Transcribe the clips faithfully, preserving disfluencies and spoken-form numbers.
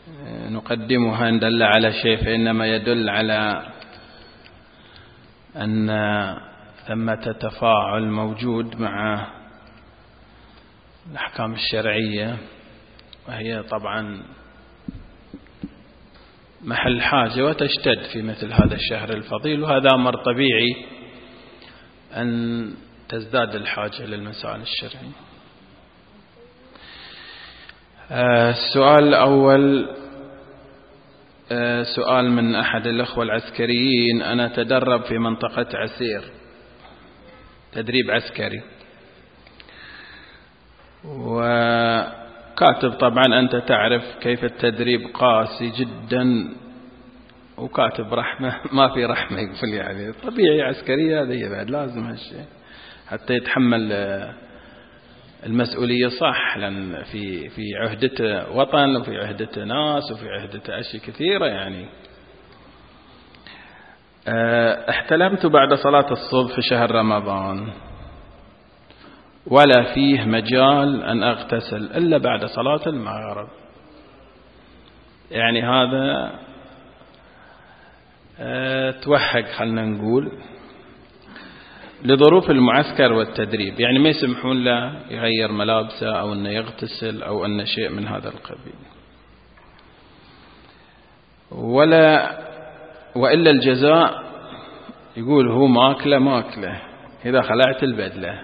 نقدمها إن دل على شيء فإنما يدل على أن ثمة تفاعل موجود مع الأحكام الشرعية، وهي طبعا محل حاجة وتشتد في مثل هذا الشهر الفضيل، وهذا أمر طبيعي أن تزداد الحاجة للمسائل الشرعية. السؤال الأول سؤال من أحد الأخوة العسكريين: أنا أتدرب في منطقة عسير تدريب عسكري، وكاتب طبعا أنت تعرف كيف التدريب قاسي جدا، وكاتب رحمة ما في رحمة، يقول يعني طبيعي عسكري هذا بعد لازم هالشيء حتى يتحمل المسؤولية صح، لأن في في عهدة وطن وفي عهدة ناس وفي عهدة أشياء كثيرة. يعني احتلمت بعد صلاة الصبح في شهر رمضان ولا فيه مجال أن أغتسل إلا بعد صلاة المغرب. يعني هذا توهق خلنا نقول لظروف المعسكر والتدريب، يعني ما يسمحون له يغير ملابسه أو أنه يغتسل أو أنه شيء من هذا القبيل، ولا وإلا الجزاء يقول هو ماكله ماكله إذا خلعت البدلة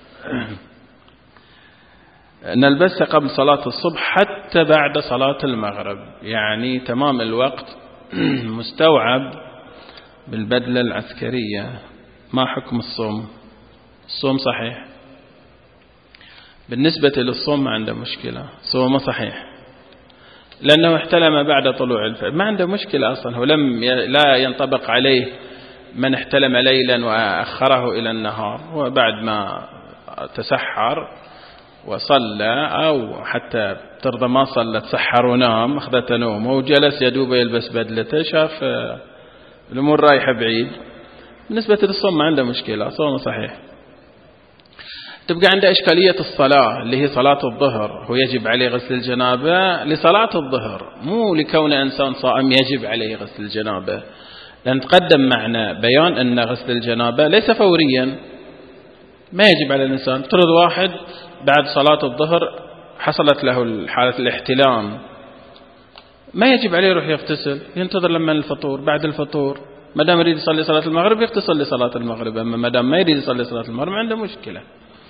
نلبسها قبل صلاة الصبح حتى بعد صلاة المغرب، يعني تمام الوقت مستوعب بالبدلة العسكرية. ما حكم الصوم؟ الصوم صحيح بالنسبة للصوم، ما عنده مشكلة، صومه صحيح لأنه احتلم بعد طلوع الفجر، ما عنده مشكلة أصلا، هو لم ي... لا ينطبق عليه من احتلم ليلا وأخره إلى النهار، وبعد ما تسحر وصلى أو حتى ترضى ما صلى تسحر ونام أخذت نومه وجلس يدوب يلبس بدلته، شاف الأمور رايحة بعيد، بالنسبة للصوم ما عنده مشكلة، صومه صحيح. تبقى عنده إشكالية الصلاة اللي هي صلاة الظهر، هو يجب عليه غسل الجنابة لصلاة الظهر، مو لكون إنسان صائم يجب عليه غسل الجنابة، لأن تقدم معنا بيان أن غسل الجنابة ليس فوريا، ما يجب على الإنسان. ترد واحد بعد صلاة الظهر حصلت له حالة الاحتلام، ما يجب عليه يروح يغتسل، ينتظر لما الفطور، بعد الفطور ما دام يريد يصلي صلاة المغرب يغتسل لصلاة المغرب، أما ما دام ما يريد يصلي صلاة المغرب ما عنده مشكلة.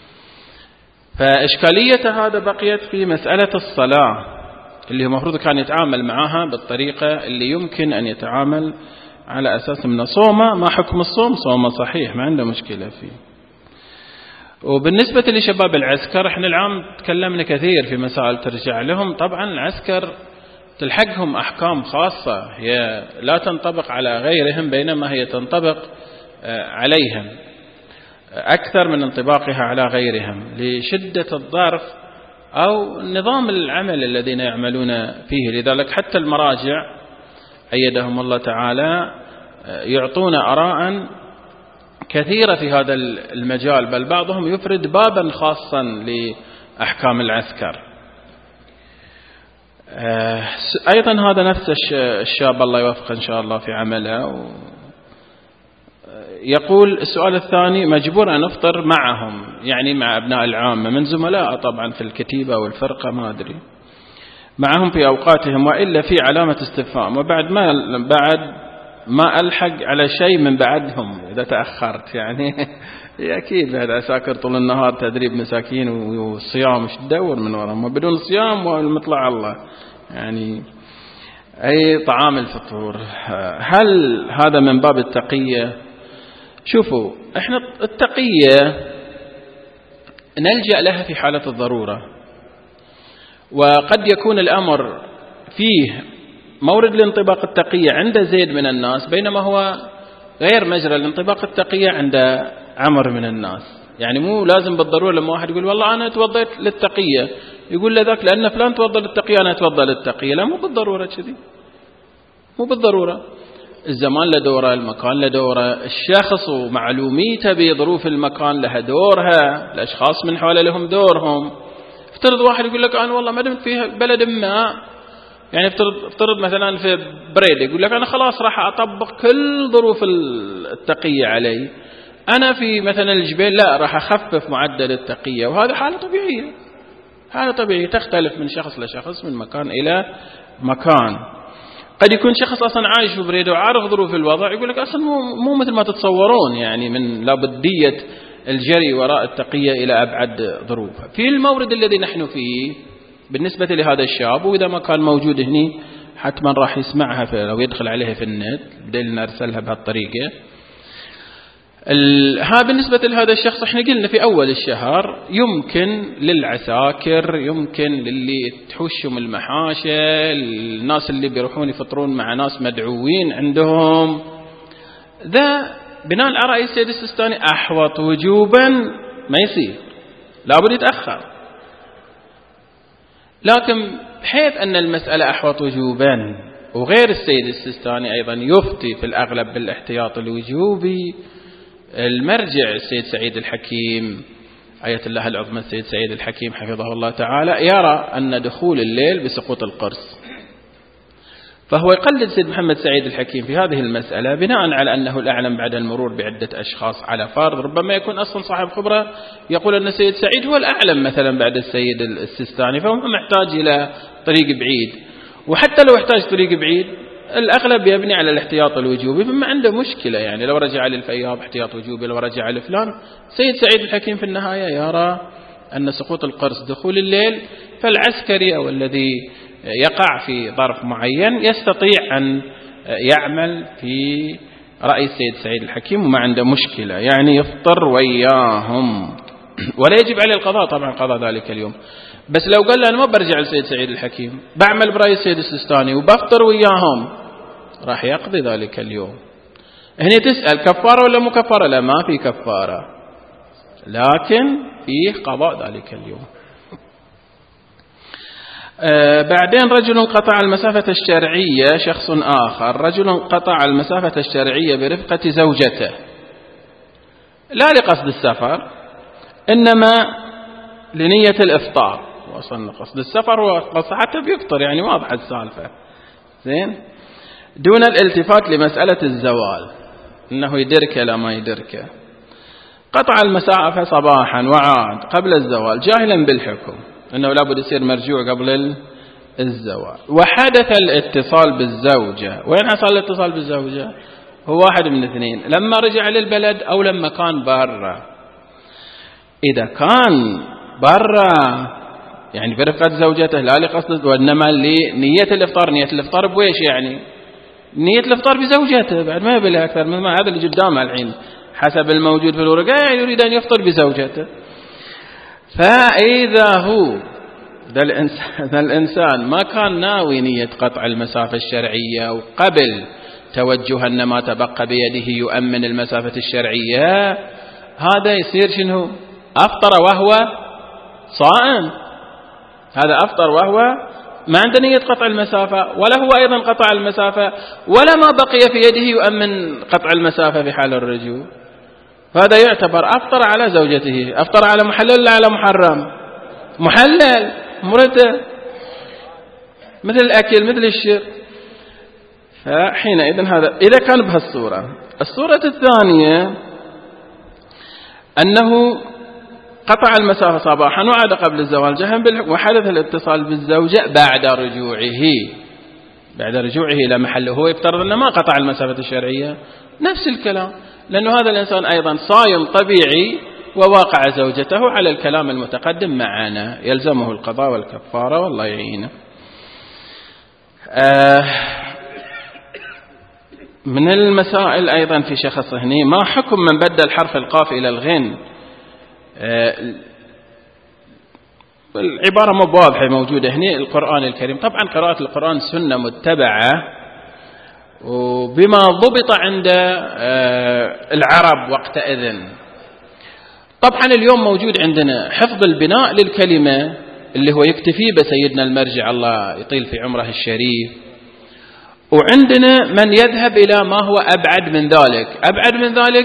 فإشكالية هذا بقيت في مسألة الصلاة اللي المفروض كان يتعامل معها بالطريقة اللي يمكن أن يتعامل على أساس من صومه. ما حكم الصوم؟ صومه صحيح ما عنده مشكلة فيه. وبالنسبة لشباب العسكر احنا العام تكلمنا كثير في مسائل ترجع لهم، طبعا العسكر تلحقهم أحكام خاصة هي لا تنطبق على غيرهم بينما هي تنطبق عليهم أكثر من انطباقها على غيرهم لشدة الظرف أو نظام العمل الذين يعملون فيه. لذلك حتى المراجع أيدهم الله تعالى يعطون آراء كثيرة في هذا المجال، بل بعضهم يفرد بابا خاصا لأحكام العسكر. أيضا هذا نفس الشاب الله يوفقه إن شاء الله في عمله. يقول السؤال الثاني: مجبور أن أفطر معهم يعني مع أبناء العامة من زملاء طبعا في الكتيبة والفرقة ما أدري معهم في أوقاتهم، وإلا في علامة استفهام، وبعد ما بعد ما ألحق على شيء من بعدهم إذا تأخرت. يعني أكيد هذا ساكر طول النهار تدريب مساكين والصيام مش تدور من وراهم، وبدون صيام والمطلع الله يعني أي طعام الفطور. هل هذا من باب التقية؟ شوفوا احنا التقية نلجأ لها في حالة الضرورة، وقد يكون الأمر فيه مورد لانطباق التقية عند زيد من الناس بينما هو غير مجرى لانطباق التقية عند عمر من الناس. يعني مو لازم بالضرورة لما واحد يقول والله أنا توضيت للتقية يقول لذاك لأن فلان توضى للتقية أنا توضى للتقية، لا مو بالضرورة كذي، مو بالضرورة. الزمان له دوره، المكان له دوره، الشخص ومعلوميته بظروف المكان لها دورها، الأشخاص من حوله لهم دورهم. افترض واحد يقول لك أنا والله ما دمت في بلد ما يعني افترض, افترض مثلا في بريدة يقول لك أنا خلاص راح أطبق كل ظروف التقية علي، أنا في مثلا الجبال لا راح أخفف معدل التقية، وهذا حالة طبيعية، حالة طبيعية تختلف من شخص لشخص من مكان إلى مكان. قد يكون شخص أصلا عايش في بريدة وعارف ظروف الوضع يقول لك أصلا مو, مو مثل ما تتصورون، يعني من لابدية الجري وراء التقية إلى أبعد ظروفها. في المورد الذي نحن فيه بالنسبة لهذا الشاب، وإذا ما كان موجود هنا حتما راح يسمعها في لو يدخل عليها في النت، بدل نرسلها بهالطريقة. ها بالنسبة لهذا الشخص احنا قلنا في أول الشهر يمكن للعساكر، يمكن للي تحوشهم المحاشة، الناس اللي بيروحون يفطرون مع ناس مدعوين عندهم، ذا بناء على رأي السيد السيستاني أحوط وجوبا ما يصير، لابد يتأخر. لكن بحيث أن المسألة أحوط وجوبا، وغير السيد السيستاني أيضا يفتي في الأغلب بالاحتياط الوجوبي، المرجع السيد سعيد الحكيم آية الله العظمى السيد سعيد الحكيم حفظه الله تعالى يرى أن دخول الليل بسقوط القرص، فهو يقلد سيد محمد سعيد الحكيم في هذه المسألة بناء على أنه الأعلم بعد المرور بعدة أشخاص على فرض، ربما يكون أصلا صاحب خبرة يقول أن السيد سعيد هو الأعلم مثلا بعد السيد السيستاني، فهو محتاج إلى طريق بعيد، وحتى لو احتاج طريق بعيد الأغلب يبني على الاحتياط الوجوبي، فما عنده مشكلة. يعني لو رجع للفياض احتياط وجوبي، لو رجع لفلان، سيد سعيد الحكيم في النهاية يرى أن سقوط القرص دخول الليل، فالعسكري أو الذي يقع في ظرف معين يستطيع أن يعمل في رأي السيد سعيد الحكيم وما عنده مشكلة، يعني يفطر وياهم ولا يجب عليه القضاء طبعا قضاء ذلك اليوم. بس لو قال له أنا ما برجع للسيد سعيد الحكيم، بعمل برأي السيد السيستاني وبفطر وياهم، راح يقضي ذلك اليوم. هنا تسأل كفارة ولا مو كفارة؟ لا، ما في كفارة، لكن فيه قضاء ذلك اليوم. آه بعدين رجل قطع المسافة الشرعية، شخص آخر رجل قطع المسافة الشرعية برفقة زوجته لا لقصد السفر، إنما لنية الإفطار، وصلنا قصد السفر وقصد حتى بيفطر، يعني واضحة السالفة زين، دون الالتفات لمسألة الزوال إنه يدركه لا ما يدركه. قطع المسافة صباحا وعاد قبل الزوال جاهلا بالحكم أنه لابد يصير مرجوع قبل الزوال. وحدث الاتصال بالزوجة، وين حصل الاتصال بالزوجة؟ هو واحد من اثنين، لما رجع للبلد أو لما كان برا. إذا كان برا يعني برفقة زوجته لا لقصد، وإنما لنية الإفطار. نية الإفطار بويش؟ يعني نية الإفطار بزوجته، بعد ما يبلغ أكثر من ما هذا اللي قدامه الحين حسب الموجود في الورقة، يعني يريد أن يفطر بزوجته. فإذا هو ذا الإنسان, ذا الإنسان ما كان ناوي نية قطع المسافة الشرعية وقبل توجه أن ما تبقى بيده يؤمن المسافة الشرعية، هذا يصير شنو؟ أفطر وهو صائم، هذا أفطر وهو ما عنده نية قطع المسافة، ولا هو أيضا قطع المسافة، ولا ما بقي في يده يؤمن قطع المسافة في حال الرجوع. هذا يعتبر أفطر على زوجته، أفطر على محلل ولا على محرم؟ محلل، مرته مثل الأكل مثل الشرب. فحينئذ هذا إذا كان بهالصورة. الصورة الثانية أنه قطع المسافة صباحا وعاد قبل الزوال جهلا بالحكم، وحدث الاتصال بالزوجة بعد رجوعه بعد رجوعه إلى محله. هو يفترض أنه ما قطع المسافة الشرعية، نفس الكلام، لأنه هذا الإنسان أيضا صايم طبيعي وواقع زوجته على الكلام المتقدم معنا، يلزمه القضاء والكفارة والله يعينه. آه من المسائل أيضا في شخص هني، ما حكم من بدل حرف القاف إلى الغين؟ آه العبارة مو واضحة موجودة هنا. القرآن الكريم طبعا قراءة القرآن سنة متبعة وبما ضبط عند العرب وقتئذ. طبعا اليوم موجود عندنا حفظ البناء للكلمة اللي هو يكتفي بسيدنا المرجع الله يطيل في عمره الشريف، وعندنا من يذهب إلى ما هو أبعد من ذلك. أبعد من ذلك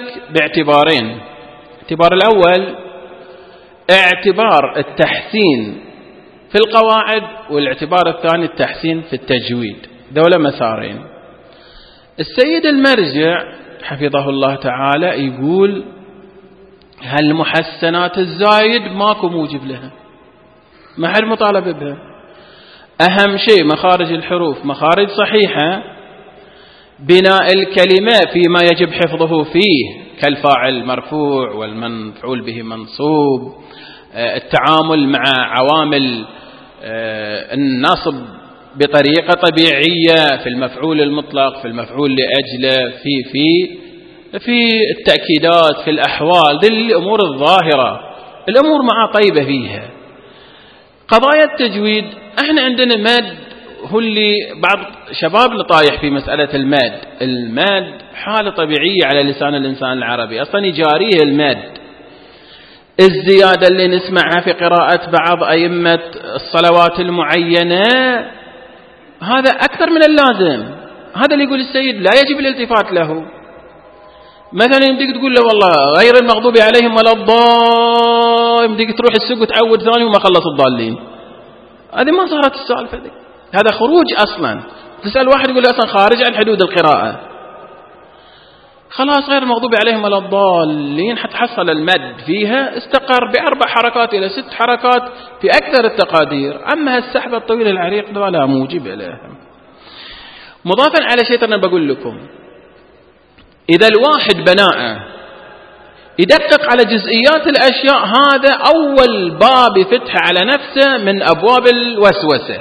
باعتبارين: الاعتبار الأول اعتبار التحسين في القواعد، والاعتبار الثاني التحسين في التجويد. دولة مسارين. السيد المرجع حفظه الله تعالى يقول هالمحسنات الزايد ماكو موجب لها، ما حد مطالب بها. أهم شيء مخارج الحروف مخارج صحيحة، بناء الكلمة فيما يجب حفظه فيه كالفاعل مرفوع والمفعول به منصوب، التعامل مع عوامل النصب بطريقة طبيعية في المفعول المطلق، في المفعول لأجله، في في في التأكيدات، في الأحوال، ذي الأمور الظاهرة، الأمور مع طيبة فيها. قضايا التجويد احنا عندنا ماد، هو اللي بعض شباب لطايح في مسألة الماد. الماد حالة طبيعية على لسان الإنسان العربي، أصلا يجاريه الماد. الزيادة اللي نسمعها في قراءة بعض أئمة الصلوات المعينة هذا أكثر من اللازم. هذا اللي يقول السيد لا يجب الالتفات له. مثلا يمديك تقول له والله غير المغضوب عليهم ولا الضالين، يمديك تروح السوق وتعود ثاني وما خلص الضالين. هذه ما صارت السالفة دي، هذا خروج أصلا. تسأل واحد يقول أصلا خارج عن حدود القراءة. خلاص غير المغضوب عليهم ولا الضالين حتحصل المد فيها استقر بأربع حركات إلى ست حركات في أكثر التقادير. أما السحبة الطويلة العريق ده لا موجب لها. مضافا على شيء أنا بقول لكم، إذا الواحد بناء يدقق على جزئيات الأشياء، هذا أول باب فتح على نفسه من أبواب الوسوسة.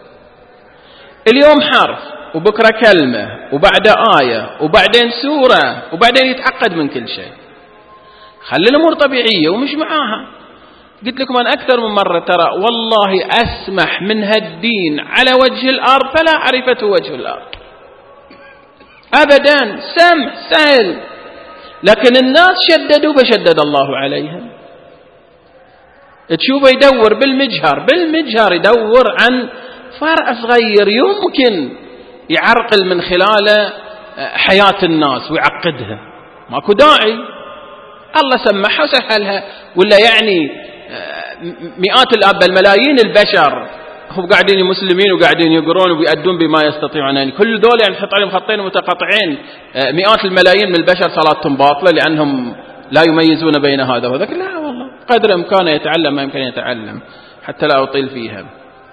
اليوم حرف وبكرة كلمة وبعد آية وبعدين سورة وبعدين يتعقد من كل شيء. خلي الأمور طبيعية ومش معاها. قلت لكم أنا أكثر من مرة ترى والله أسمح من هالدين على وجه الأرض فلا عرفته وجه الأرض أبدا، سمح سهل، لكن الناس شددوا فشدد الله عليهم. تشوفه يدور بالمجهر بالمجهر يدور عن فرع صغير يمكن يعرقل من خلاله حياة الناس ويعقدها. ماكو داعي، الله سمحها وسهلها. ولا يعني مئات الآب الملايين البشر هم قاعدين مسلمين وقاعدين يقرون وبيأدون بما يستطيعون. يعني كل دول يعني تحط عليهم خطين متقاطعين، مئات الملايين من البشر صلاتهم باطلة لأنهم لا يميزون بين هذا وذاك. لا والله، قدر إمكانه يتعلم ما يمكن يتعلم، حتى لا أطيل فيها.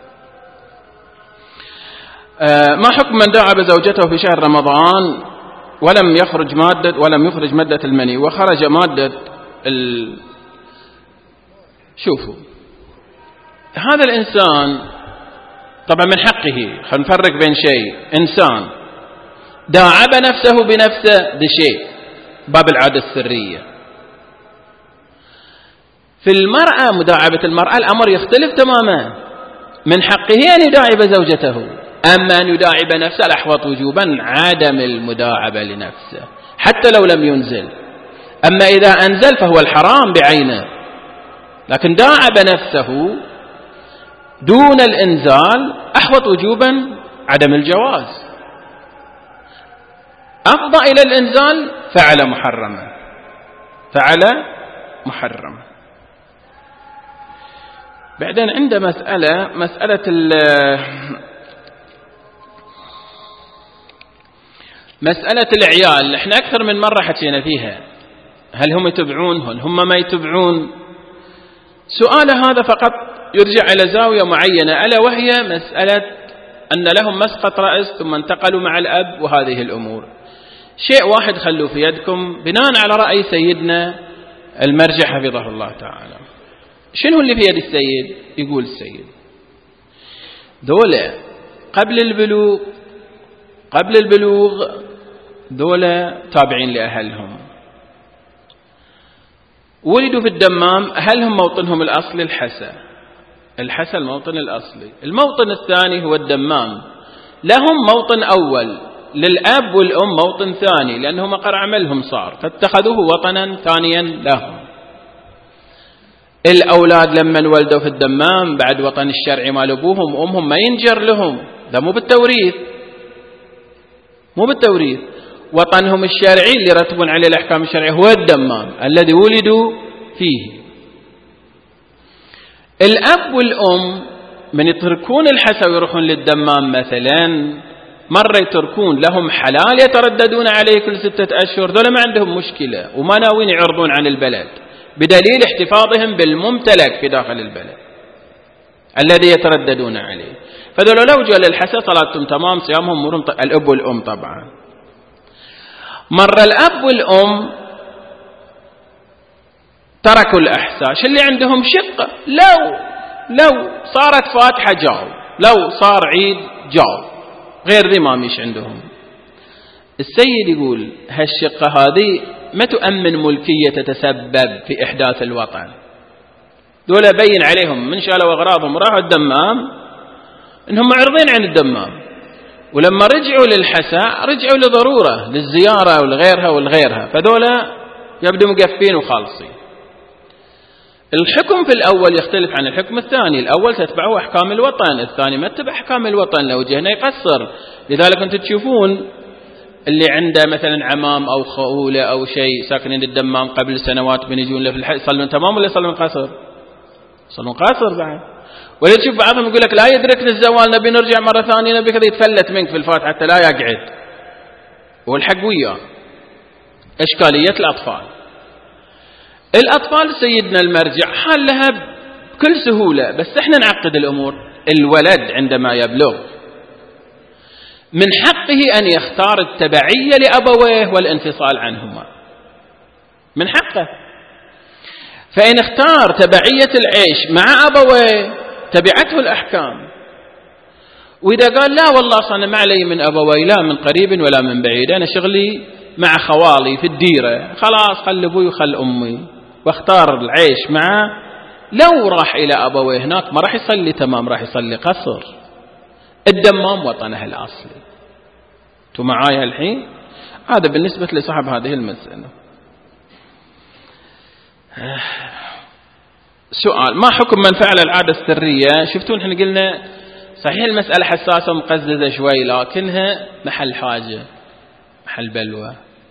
ما حكم من داعب زوجته في شهر رمضان ولم يخرج مادة ولم يخرج مادة المني وخرج مادة ال... شوفوا، هذا الإنسان طبعا من حقه، خلينا نفرق بين شيء، إنسان داعب نفسه بنفسه ده شيء باب العادة السرية. في المرأة مداعبة المرأة الأمر يختلف تماما. من حقه أن يداعب زوجته، أما أن يداعب نفسه الأحوط وجوبا عدم المداعبة لنفسه حتى لو لم ينزل. أما إذا أنزل فهو الحرام بعينه، لكن داعب نفسه دون الإنزال أحوط وجوبا عدم الجواز. أفضى إلى الإنزال فعل محرما، فعل محرما. بعدين عند مسألة مسألة مسألة العيال، احنا أكثر من مرة حكينا فيها، هل هم يتبعون هل هم ما يتبعون؟ سؤال هذا فقط يرجع إلى زاوية معينة، ألا وهي مسألة أن لهم مسقط رأس ثم انتقلوا مع الأب وهذه الأمور. شيء واحد خلوا في يدكم بناء على رأي سيدنا المرجع حفظه الله تعالى. شنو اللي في يد السيد؟ يقول السيد دولة قبل البلوغ قبل البلوغ دولة تابعين لأهلهم، ولدوا في الدمام، هل هم موطنهم الأصلي الحسا؟ الحسا الموطن الأصلي. الموطن الثاني هو الدمام، لهم موطن أول، للأب والأم موطن ثاني، لأنهم مقر عملهم صار فاتخذوه وطنا ثانيا لهم. الأولاد لما ولدوا في الدمام بعد وطن الشرعي مال أبوهم وأمهم ما ينجر لهم، ده مو بالتوريث، مو بالتوريث. وطنهم الشرعي اللي يرتبون عليه الأحكام الشرعية هو الدمام الذي ولدوا فيه. الأب والأم من يتركون الحسا ويروحون للدمام مثلا، مرة يتركون لهم حلال يترددون عليه كل ستة أشهر، دول ما عندهم مشكلة وما ناوين يعرضون عن البلد بدليل احتفاظهم بالممتلك في داخل البلد الذي يترددون عليه. فذول لو جاء للحسا صلاتهم تمام، صيامهم مرهم، الأب والأم طبعا. مرة الأب والأم تركوا الأحساء، شو اللي عندهم شقة، لو لو صارت فاتحة جاو، لو صار عيد جاو، غير ذي ما مش عندهم. السيد يقول هالشقة هذه ما تؤمن ملكية تتسبب في إحداث الوطن، دول بين عليهم من شالوا أغراضهم راحوا الدمام إنهم معرضين عن الدمام، ولما رجعوا للحسا رجعوا لضرورة للزيارة والغيرها والغيرها، فدولا يبدو مقفين وخالصين. الحكم في الأول يختلف عن الحكم الثاني، الأول تتبعه أحكام الوطن، الثاني ما تتبع أحكام الوطن، لو جهنا يقصر. لذلك أنتم تشوفون اللي عنده مثلا عمام أو خولة أو شيء ساكنين الدمام قبل سنوات بنجون له في الحج، يصلون تمام ولا يصلون قصر؟ يصلون قصر بعد. ولا تشوف بعضهم يقول لك لا يدركنا الزوال نبي نرجع مرة ثانية، نبي كذا يتفلت منك في الفاتحة حتى لا يقعد، والحق وياه. إشكالية الأطفال، الأطفال سيدنا المرجع حال لها بكل سهولة، بس احنا نعقد الأمور. الولد عندما يبلغ من حقه أن يختار التبعية لأبويه والانفصال عنهما، من حقه. فإن اختار تبعية العيش مع أبويه تبعته الأحكام، وإذا قال لا والله أنا ما علي من أبوي لا من قريب ولا من بعيد، أنا شغلي مع خوالي في الديرة، خلاص خل أبوي وخل أمي، واختار العيش معه، لو راح إلى أبويه هناك ما راح يصلي تمام، راح يصلي قصر. الدمام وطنه الأصلي. أنتم معايا الحين؟ هذا بالنسبة لصاحب هذه المسألة. سؤال: ما حكم من فعل العادة السرية؟ شفتون احنا قلنا صحيح المسألة حساسة ومقززة شوي، لكنها محل حاجة محل بلوى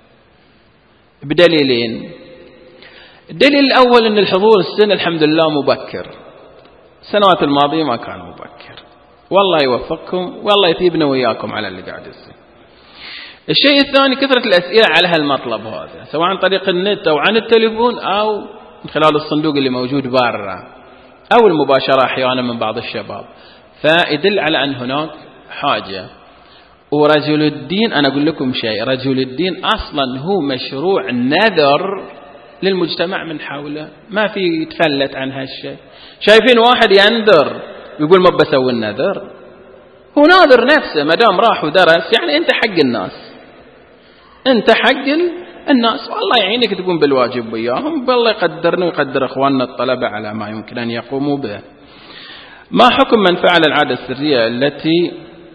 بدليلين. الدليل الأول أن الحضور السنة الحمد لله مبكر، السنوات الماضية ما كان مبكر، والله يوفقكم والله يثيبنا وياكم على اللي قاعد يصير. الشيء الثاني كثرة الأسئلة على هالمطلب هذا، سواء عن طريق النت أو عن التليفون أو من خلال الصندوق اللي موجود برا أو المباشرة أحيانا من بعض الشباب، فيدل على أن هناك حاجة. ورجل الدين، أنا أقول لكم شيء، رجل الدين أصلا هو مشروع نذر للمجتمع من حوله، ما في يتفلت عن هالشيء. شايفين واحد ينذر يقول ما بسوي النذر، هو ناذر نفسه، ما دام راح ودرس يعني أنت حق الناس، أنت حق الناس، والله يعينك تقوم بالواجب وياهم، بالله يقدرنا ويقدر أخواننا الطلبة على ما يمكن أن يقوموا به. ما حكم من فعل العادة السرية التي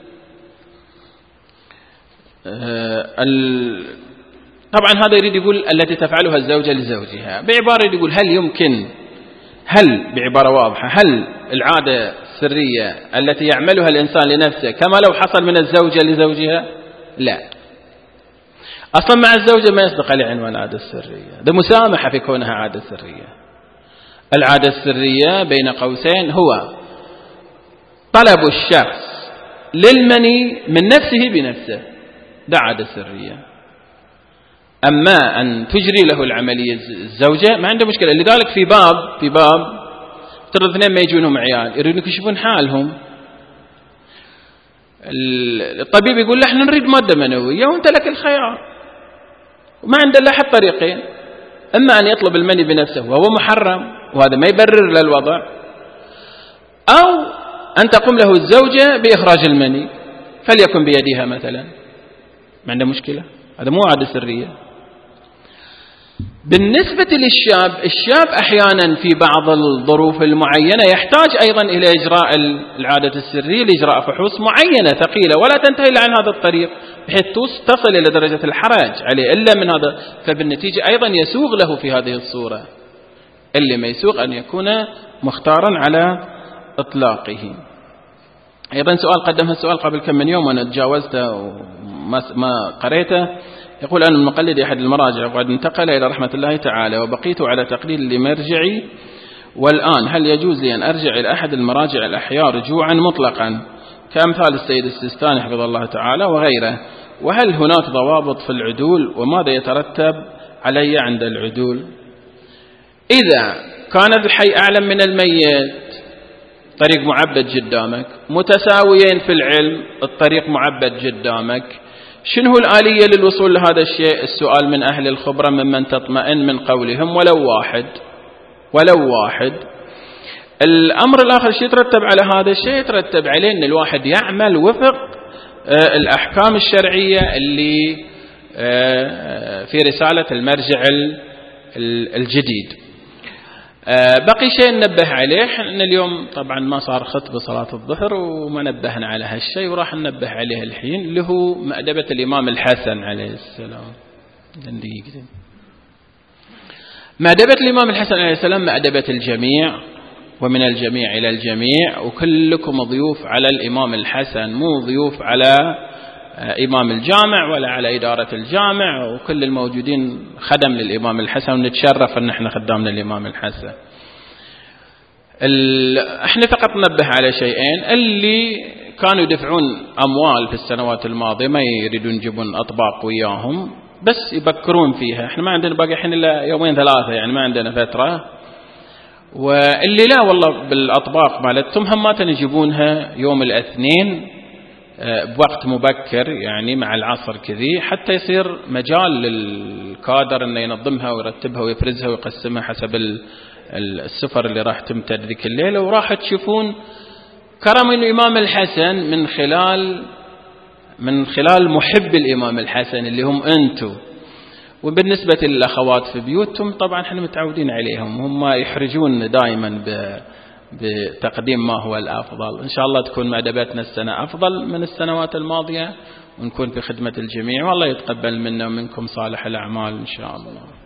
طبعا هذا يريد يقول التي تفعلها الزوجة لزوجها، بعبارة يقول هل يمكن، هل بعبارة واضحة، هل العادة السرية التي يعملها الإنسان لنفسه كما لو حصل من الزوجة لزوجها؟ لا، أصلا مع الزوجة ما يصدق عليه عنوان العادة السرية، ده مسامحة في كونها عادة سرية. العادة السرية بين قوسين هو طلب الشخص للمني من نفسه بنفسه، ده عادة سرية. أما أن تجري له العملية الزوجة ما عنده مشكلة. لذلك في باب في باب ترى اثنين ما يجونهم عيال يريدون يكشفون حالهم، الطبيب يقول له احنا نريد مادة منوية وانت لك الخيار، وما عنده الا احد طريقين، اما ان يطلب المني بنفسه وهو محرم وهذا ما يبرر للوضع، او ان تقوم له الزوجة باخراج المني فليكن بيدها مثلا، ما عنده مشكلة، هذا مو عادة سرية. بالنسبة للشاب، الشاب أحيانا في بعض الظروف المعينة يحتاج أيضا إلى إجراء العادة السرية لإجراء فحوص معينة ثقيلة ولا تنتهي إلا عن هذا الطريق بحيث تصل إلى درجة الحرج عليه إلا من هذا، فبالنتيجة أيضا يسوغ له في هذه الصورة، اللي ما يسوغ أن يكون مختارا على إطلاقه. أيضا سؤال قدمه السؤال قبل كم من يوم وأنا تجاوزته وما قريته، يقول أنا المقلد أحد المراجع وقد انتقل إلى رحمة الله تعالى وبقيت على تقليد لمرجعي والآن هل يجوز لي أن أرجع إلى أحد المراجع الأحياء رجوعا مطلقا كأمثال السيد السيستاني حفظه الله تعالى وغيره؟ وهل هناك ضوابط في العدول وماذا يترتب علي عند العدول؟ إذا كان الحي أعلم من الميت الطريق معبد قدامك، متساويين في العلم الطريق معبد قدامك، شنو الآلية للوصول لهذا الشيء؟ السؤال من أهل الخبرة ممن تطمئن من قولهم ولو واحد ولو واحد. الأمر الآخر شيء يترتب على هذا الشيء، يترتب عليه أن الواحد يعمل وفق الأحكام الشرعية اللي في رسالة المرجع الجديد. بقي شيء ننبه عليه، أن اليوم طبعا ما صار خطبة صلاة الظهر وما نبهنا على هالشيء، وراح ننبه عليه الحين، اللي هو مأدبة الإمام الحسن عليه السلام. مأدبة الإمام الحسن عليه السلام مأدبة الجميع ومن الجميع إلى الجميع، وكلكم ضيوف على الإمام الحسن، مو ضيوف على إمام الجامع ولا على إدارة الجامع، وكل الموجودين خدم للإمام الحسن، ونتشرف أن احنا خدامنا للإمام الحسن. احنا فقط ننبه على شيئين، اللي كانوا يدفعون أموال في السنوات الماضية ما يريدون يجيبون أطباق وياهم، بس يبكرون فيها. احنا ما عندنا باقي الحين إلا يومين ثلاثة، يعني ما عندنا فترة. واللي لا والله بالأطباق مالتهم هم ما يجيبونها يوم الاثنين بوقت مبكر، يعني مع العصر كذي، حتى يصير مجال للكادر انه ينظمها ويرتبها ويفرزها ويقسمها حسب السفر اللي راح تمتد ذيك الليلة. وراح تشوفون كرم الإمام الحسن من خلال من خلال محب الإمام الحسن اللي هم أنتم. وبالنسبة للأخوات في بيوتهم طبعا احنا متعودين عليهم، هم يحرجون دائما بتقديم ما هو الأفضل. إن شاء الله تكون مأدبتنا السنة أفضل من السنوات الماضية، ونكون في خدمة الجميع، والله يتقبل منا ومنكم صالح الأعمال إن شاء الله.